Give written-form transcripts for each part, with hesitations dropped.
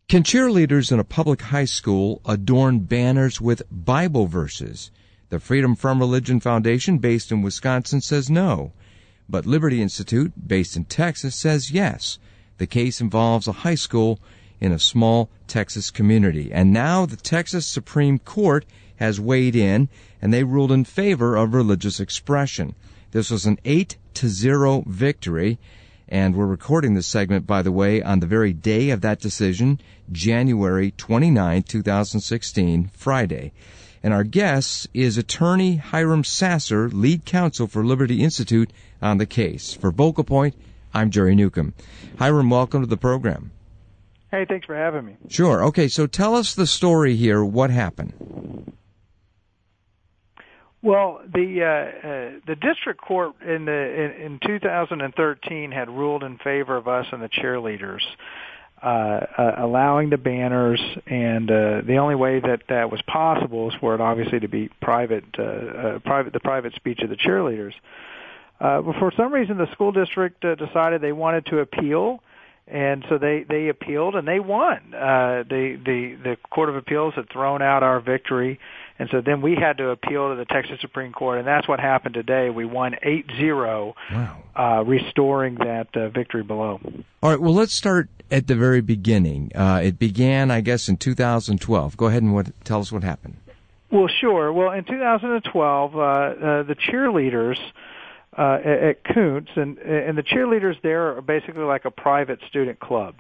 Can cheerleaders in a public high school adorn banners with Bible verses? The Freedom from Religion Foundation, based in Wisconsin, says no. But Liberty Institute, based in Texas, says yes. The case involves a high school in a small Texas community. And now the Texas Supreme Court has weighed in, and they ruled in favor of religious expression. This was an 8-0 victory, and we're recording this segment, by the way, on the very day of that decision, January 29, 2016, Friday. And our guest is attorney Hiram Sasser, lead counsel for Liberty Institute on the case. For Vocal Point, I'm Jerry Newcomb. Hiram, welcome to the program. Hey, thanks for having me. Sure. Okay, so tell us the story here. What happened? Well, the district court in 2013 had ruled in favor of us and the cheerleaders, allowing the banners, and the only way that was possible is for it obviously to be the private speech of the cheerleaders. But for some reason, the school district decided they wanted to appeal, and so they appealed and they won. The Court of Appeals had thrown out our victory. And so then we had to appeal to the Texas Supreme Court, and that's what happened today. We won 8-0, wow. Restoring that victory below. All right, well, let's start at the very beginning. It began, I guess, in 2012. Go ahead and tell us what happened. Well, sure. Well, in 2012, the cheerleaders at Koontz, and the cheerleaders there are basically like a private student club.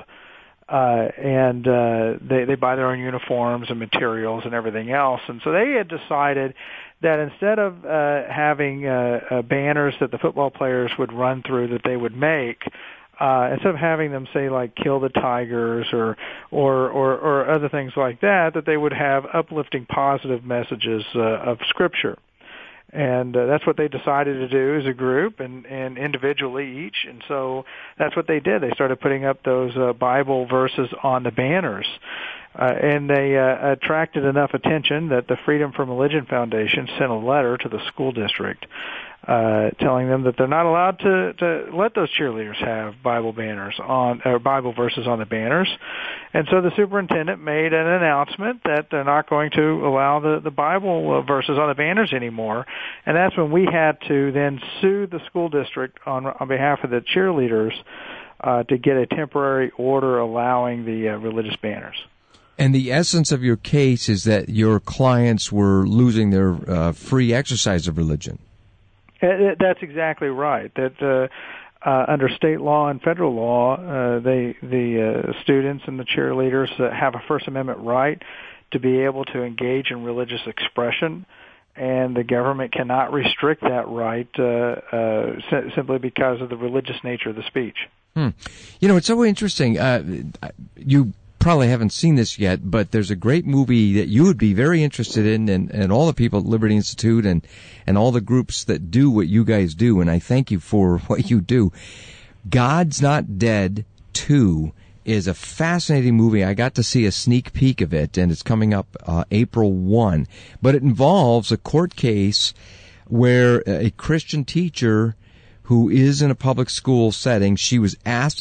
And they buy their own uniforms and materials and everything else. And so they had decided that instead of having banners that the football players would run through that they would make, instead of having them say like "kill the Tigers" or other things like that they would have uplifting, positive messages of Scripture. And that's what they decided to do as a group and individually each. And so that's what they did. They started putting up those Bible verses on the banners. And they attracted enough attention that the Freedom from Religion Foundation sent a letter to the school district telling them that they're not allowed to let those cheerleaders have Bible banners or Bible verses on the banners. And so the superintendent made an announcement that they're not going to allow the Bible verses on the banners anymore. And that's when we had to then sue the school district on behalf of the cheerleaders to get a temporary order allowing the religious banners. And the essence of your case is that your clients were losing their free exercise of religion. That's exactly right. That under state law and federal law, the students and the cheerleaders have a First Amendment right to be able to engage in religious expression, and the government cannot restrict that right simply because of the religious nature of the speech. You know, it's so interesting. You probably haven't seen this yet, but there's a great movie that you would be very interested in, and all the people at Liberty Institute and all the groups that do what you guys do, and I thank you for what you do. God's Not Dead 2 is a fascinating movie. I got to see a sneak peek of it, and it's coming up April 1. But it involves a court case where a Christian teacher who is in a public school setting, she was asked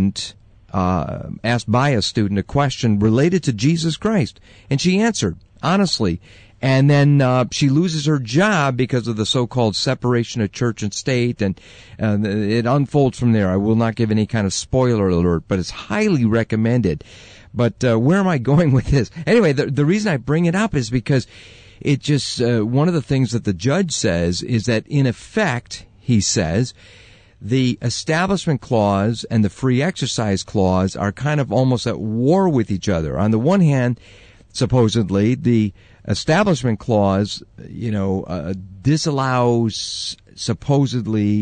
by a student a question related to Jesus Christ, and she answered honestly, and then she loses her job because of the so-called separation of church and state, and it unfolds from there. I will not give any kind of spoiler alert, but it's highly recommended. But where am I going with this? Anyway, the reason I bring it up is because it just one of the things that the judge says is that in effect, he says, the Establishment Clause and the Free Exercise Clause are kind of almost at war with each other. On the one hand, supposedly, the Establishment Clause, disallows supposedly,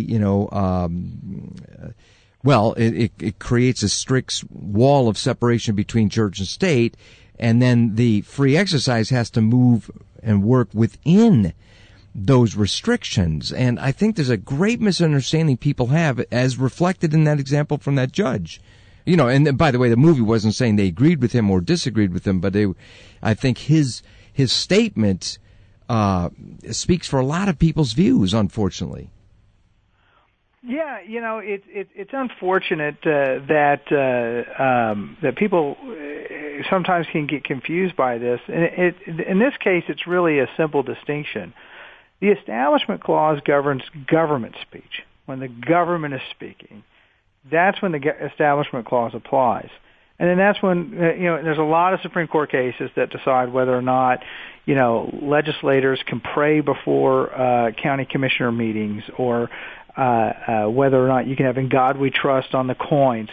it creates a strict wall of separation between church and state, and then the free exercise has to move and work within those restrictions. And I think there's a great misunderstanding people have, as reflected in that example from that judge. And by the way, the movie wasn't saying they agreed with him or disagreed with him, but I think his statement speaks for a lot of people's views, unfortunately. Yeah, it's unfortunate that people sometimes can get confused by this. And in this case, it's really a simple distinction. The Establishment Clause governs government speech. When the government is speaking, that's when the Establishment Clause applies. And then that's when, there's a lot of Supreme Court cases that decide whether or not, legislators can pray before county commissioner meetings, or whether or not you can have "In God We Trust" on the coins.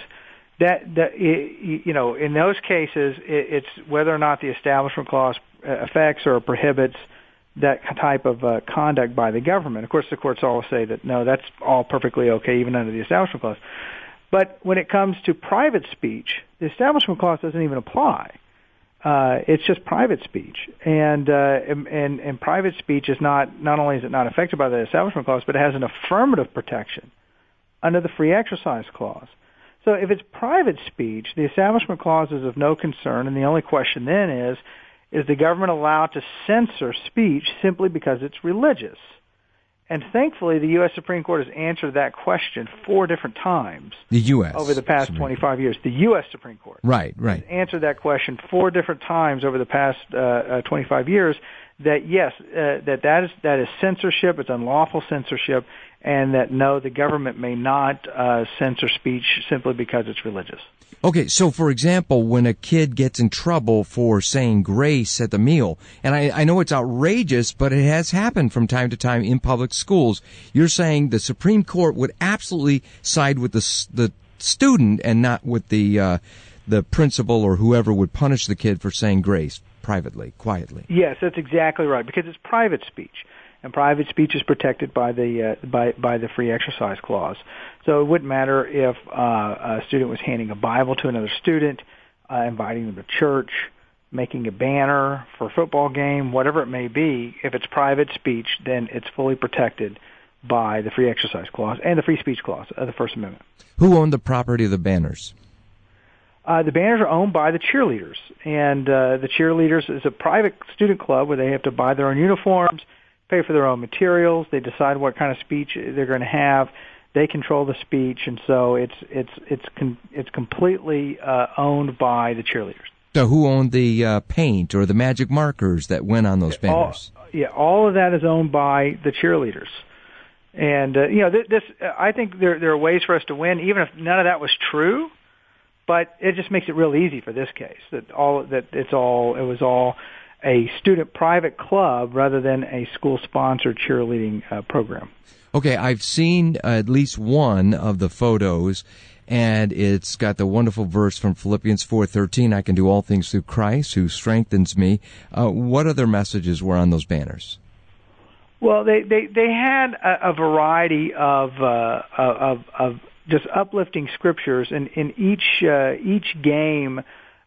In those cases, it's whether or not the Establishment Clause affects or prohibits that type of conduct by the government. Of course, the courts all say that, no, that's all perfectly okay, even under the Establishment Clause. But when it comes to private speech, the Establishment Clause doesn't even apply. It's just private speech, and private speech is not only is it not affected by the Establishment Clause, but it has an affirmative protection under the Free Exercise Clause. So if it's private speech, the Establishment Clause is of no concern, and the only question then is the government allowed to censor speech simply because it's religious? And thankfully, the U.S. Supreme Court has answered that question 4 different times. The U.S. over the past Supreme 25 years. The U.S. Supreme Court. Right. Has answered that question 4 different times over the past 25 years. That yes, that is censorship. It's unlawful censorship, and that no, the government may not censor speech simply because it's religious. Okay, so for example, when a kid gets in trouble for saying grace at the meal, and I know it's outrageous, but it has happened from time to time in public schools, you're saying the Supreme Court would absolutely side with the student and not with the principal or whoever would punish the kid for saying grace privately, quietly. Yes, that's exactly right, because it's private speech. And private speech is protected by the Free Exercise Clause. So it wouldn't matter if a student was handing a Bible to another student, inviting them to church, making a banner for a football game, whatever it may be. If it's private speech, then it's fully protected by the Free Exercise Clause and the Free Speech Clause of the First Amendment. Who owned the property of the banners? The banners are owned by the cheerleaders, and the cheerleaders is a private student club where they have to buy their own uniforms, pay for their own materials. They decide what kind of speech they're going to have. They control the speech, and so it's completely owned by the cheerleaders. So who owned the paint or the magic markers that went on those banners? All of that is owned by the cheerleaders. And this I think there are ways for us to win, even if none of that was true. But it just makes it real easy for this case it was all a student private club rather than a school sponsored cheerleading program. Okay, I've seen at least one of the photos, and it's got the wonderful verse from Philippians 4:13. I can do all things through Christ who strengthens me. What other messages were on those banners? Well, they had a variety of just uplifting scriptures, and in each game,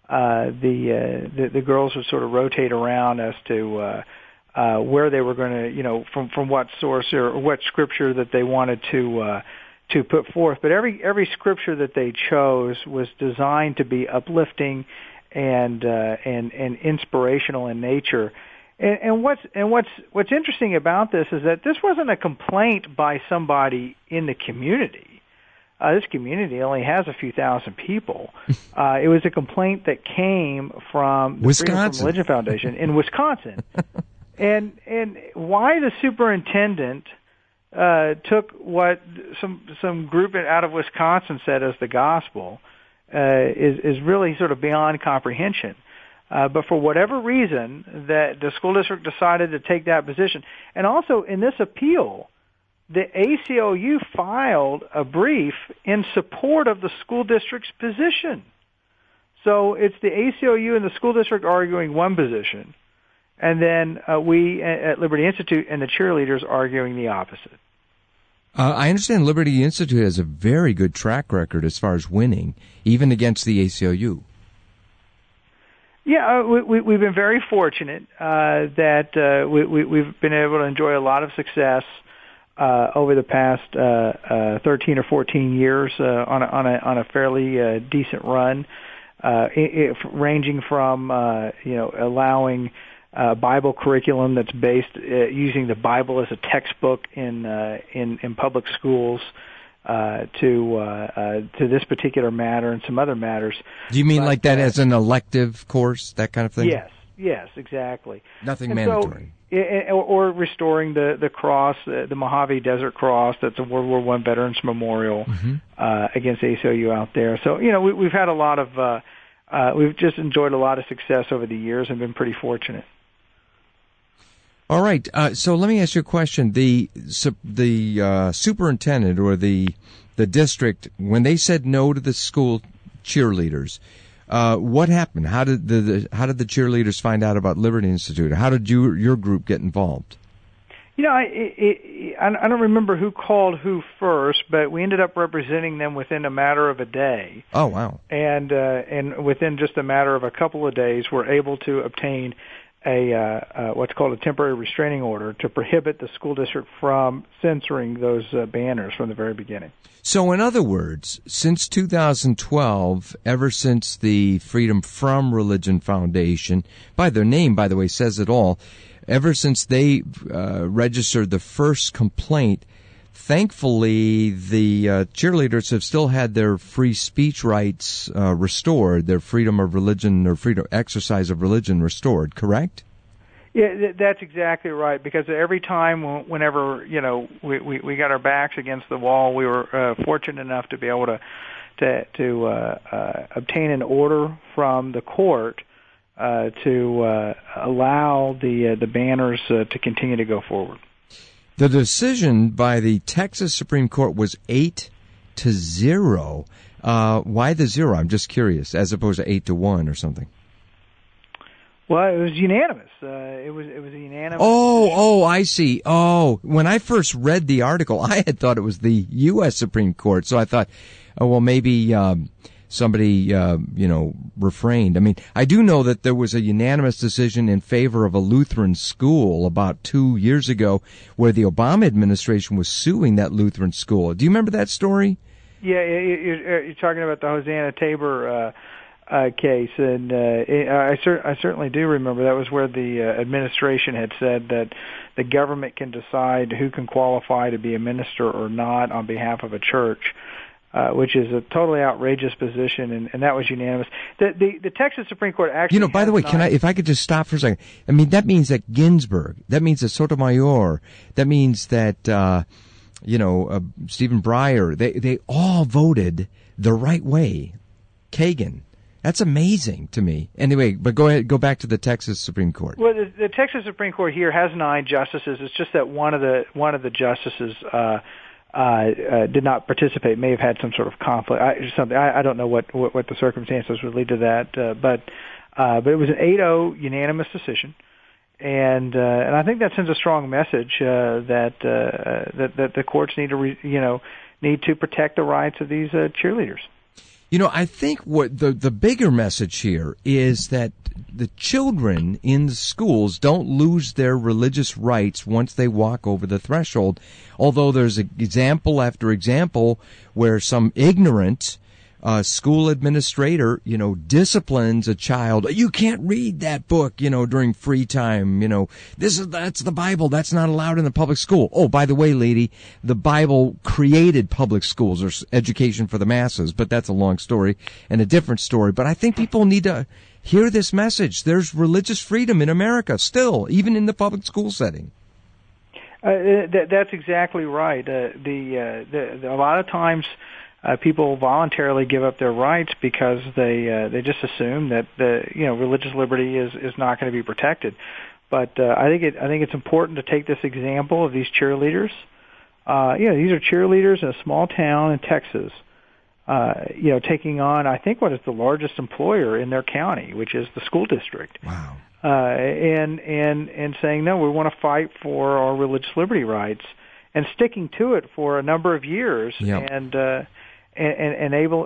the girls would sort of rotate around as to where they were going to, from what source or what scripture that they wanted to put forth. But every scripture that they chose was designed to be uplifting and inspirational in nature. And what's interesting about this is that this wasn't a complaint by somebody in the community. This community only has a few thousand people. It was a complaint that came from the Freedom from Religion Foundation in Wisconsin. And why the superintendent took what some group out of Wisconsin said as the gospel is really sort of beyond comprehension. But for whatever reason, that the school district decided to take that position. And also in this appeal, the ACLU filed a brief in support of the school district's position. So it's the ACLU and the school district arguing one position, and then we at Liberty Institute and the cheerleaders arguing the opposite. I understand Liberty Institute has a very good track record as far as winning, even against the ACLU. Yeah, we've been very fortunate that we've been able to enjoy a lot of success over the past 13 or 14 years on a fairly decent run, ranging from allowing Bible curriculum that's based using the Bible as a textbook in public schools, to this particular matter and some other matters. Do you mean like that as an elective course, that kind of thing? Yes, exactly. Nothing mandatory. So, or restoring the cross, the Mojave Desert Cross. That's a World War I Veterans Memorial against ACLU out there. So we've had a lot of we've just enjoyed a lot of success over the years and been pretty fortunate. All right. So let me ask you a question. The superintendent or the district, when they said no to the school cheerleaders, what happened? How did the cheerleaders find out about Liberty Institute? How did your group get involved? I don't remember who called who first, but we ended up representing them within a matter of a day. Oh, wow. And within just a matter of a couple of days, we're able to obtain a what's called a temporary restraining order to prohibit the school district from censoring those banners from the very beginning. So, in other words, since 2012, ever since the Freedom From Religion Foundation, by their name, by the way, says it all, ever since they registered the first complaint, thankfully, the cheerleaders have still had their free speech rights restored, their freedom of religion or freedom exercise of religion restored, correct? Yeah, that's exactly right. Because every time, whenever we got our backs against the wall, we were fortunate enough to be able to obtain an order from the court to allow the banners to continue to go forward. The decision by the Texas Supreme Court was 8-0. Why the 0? I'm just curious, as opposed to 8-1 or something. Well, it was unanimous. It was a unanimous. Oh, I see. Oh, when I first read the article, I had thought it was the U.S. Supreme Court. So I thought, maybe somebody, refrained. I mean, I do know that there was a unanimous decision in favor of a Lutheran school about 2 years ago where the Obama administration was suing that Lutheran school. Do you remember that story? Yeah, you're talking about the Hosanna Tabor case, and I certainly do remember. That was where the administration had said that the government can decide who can qualify to be a minister or not on behalf of a church. Which is a totally outrageous position, and that was unanimous. The Texas Supreme Court actually. By the way, if I could just stop for a second? I mean, that means that Ginsburg, that means that Sotomayor, that means that Stephen Breyer, they all voted the right way. Kagan. That's amazing to me. Anyway, but go ahead, go back to the Texas Supreme Court. Well, the Texas Supreme Court here has 9 justices. It's just that one of the justices did not participate. May have had some sort of conflict. I don't know what the circumstances would lead to that. But it was an 8-0 unanimous decision, and I think that sends a strong message that the courts need to protect the rights of these cheerleaders. I think what the bigger message here is that the children in the schools don't lose their religious rights once they walk over the threshold, although there's example after example where some ignorant school administrator, disciplines a child. You can't read that book, during free time. That's the Bible. That's not allowed in the public school. Oh, by the way, lady, the Bible created public schools or education for the masses, but that's a long story and a different story. But I think people need to hear this message. There's religious freedom in America still, even in the public school setting. That's exactly right. A lot of times, people voluntarily give up their rights because they just assume that religious liberty is not going to be protected. But I think it's important to take this example of these cheerleaders. These are cheerleaders in a small town in Texas. Taking on, I think, what is the largest employer in their county, which is the school district. Wow. And saying, no, we want to fight for our religious liberty rights, and sticking to it for a number of years. Yep. And able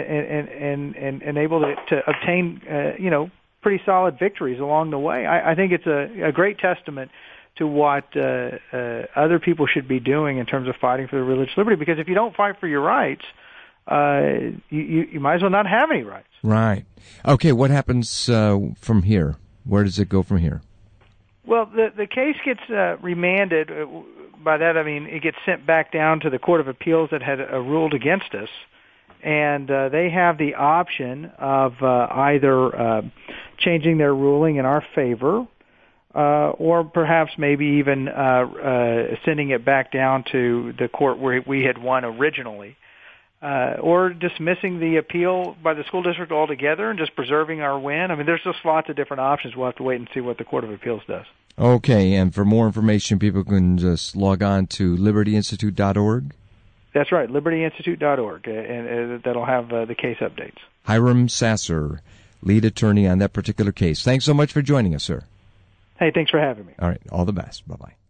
to obtain pretty solid victories along the way. I think it's a great testament to what other people should be doing in terms of fighting for the religious liberty. Because if you don't fight for your rights, you might as well not have any rights. Right. Okay. What happens from here? Where does it go from here? Well, the case gets remanded by that I mean it gets sent back down to the Court of Appeals that had ruled against us, and they have the option of either changing their ruling in our favor, or perhaps maybe even sending it back down to the court where we had won originally, or dismissing the appeal by the school district altogether and just preserving our win. I mean, there's just lots of different options. We'll have to wait and see what the Court of Appeals does. Okay, and for more information, people can just log on to libertyinstitute.org? That's right, libertyinstitute.org, and that'll have the case updates. Hiram Sasser, lead attorney on that particular case. Thanks so much for joining us, sir. Hey, thanks for having me. All right, all the best. Bye-bye.